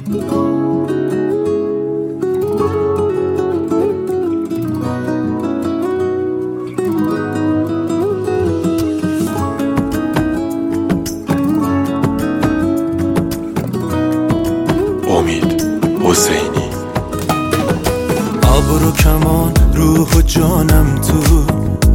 امید حسینی. ابرو کمان روح و جانم تو،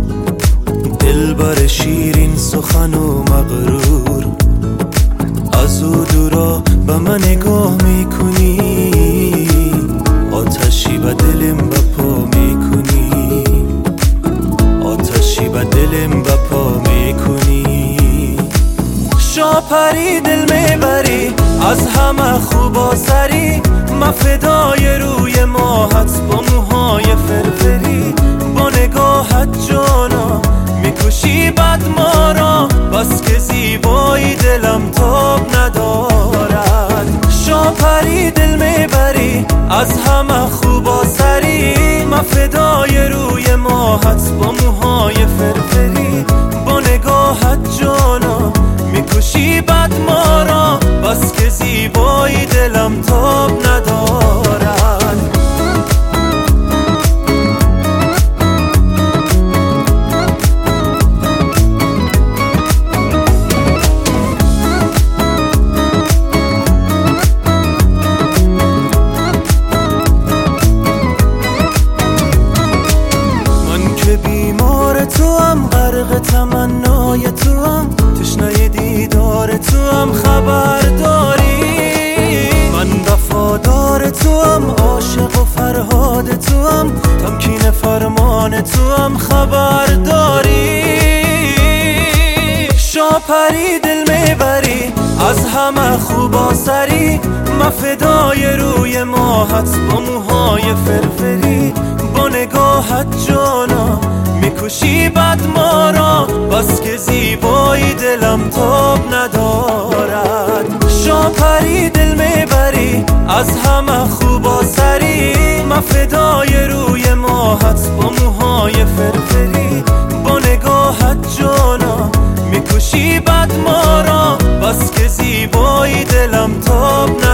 دلبر شیرین سخن و مغرور، از او دورا به من نگاه میکنی، آتشی به دلم بپا میکنی، آتشی به دلم بپا میکنی. شاپری دل میبری از همه خوبا سری، من فدای روی ماهت با موهای فرفری، با نگاهت جانا میکشی بد ما را، بس که زیبایی دلم تاب ندارد. شاپری دل میبری از همه خوبا سری، من فدای روی ماهت با موهای فرفری، با نگاهت جانا میکشی بد ما را، بس که زیبایی دلم تاب ندارد. من که بیمار تو هم، غرق تمنای تو هم، تشنه دیدار تو هم، خبر داری من وفادار تو هم، عاشق و فرهاد تو هم، تمکین فرمان تو هم، خبر داری. شاپری دل میبری از همه خوبا سری، من فدای روی ماهت با موهای فرفری، با نگاهت جانا میکشی بد ما را، بس که زیبایی دلم تاب ندارد. شاپری دل میبری از همه خوبا سری، من فدای روی ماهت با موهای فرفری، با نگاهت جانا میکشی بد ما را، بس که زیبایی دلم تاب ندارد.